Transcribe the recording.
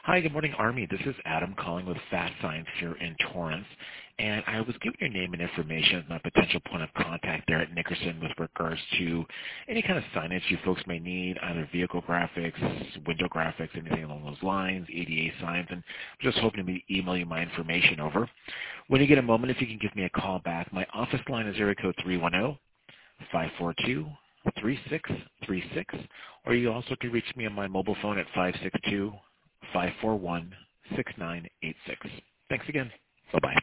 Hi, good morning, Army. This is Adam calling with Fast Science here in Torrance, and I was given your name and information as my potential point of contact there at Nickerson with regards to any kind of signage you folks may need, either vehicle graphics, window graphics, anything along those lines, EDA signs, and I'm just hoping to email you my information over. When you get a moment, if you can give me a call back, my office line is area code 310-542-3636, or you also can reach me on my mobile phone at 562-541-6986. Thanks again. Bye-bye.